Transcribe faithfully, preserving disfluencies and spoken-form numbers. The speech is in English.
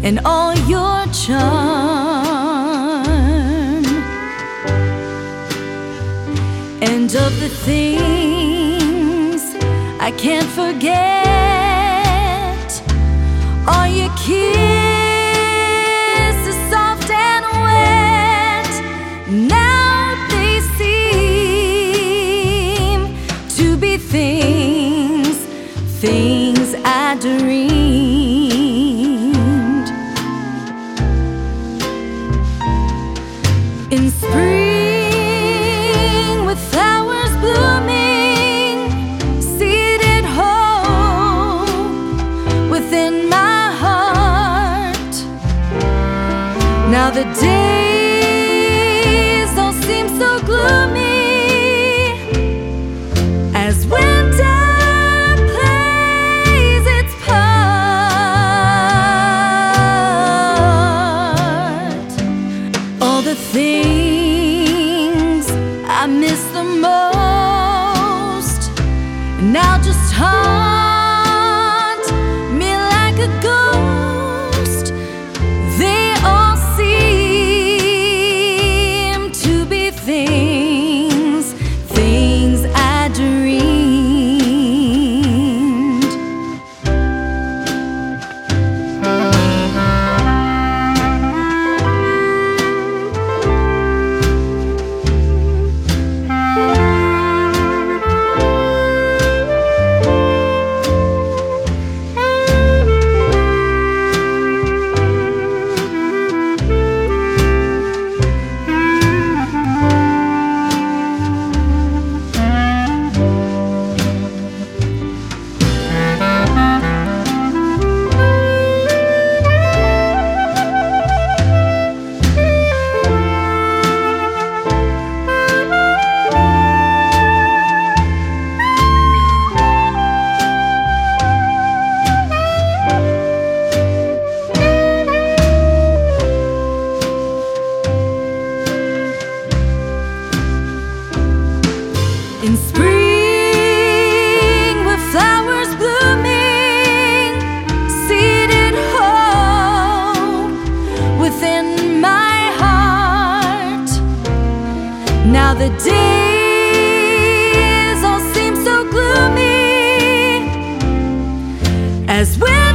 and all your charm, and of the things I can't forget are your kisses, soft and wet. Now they seem to be things, things I dreamed. In spring, with flowers blooming, seeded hope within my heart. Now the days all seem so gloomy as winter plays its part. All the things I miss the most now just haunt me like a ghost. They all seem to be things, things I dreamed. In spring, with flowers blooming, seeded hope within my heart. Now the days all seem so gloomy as when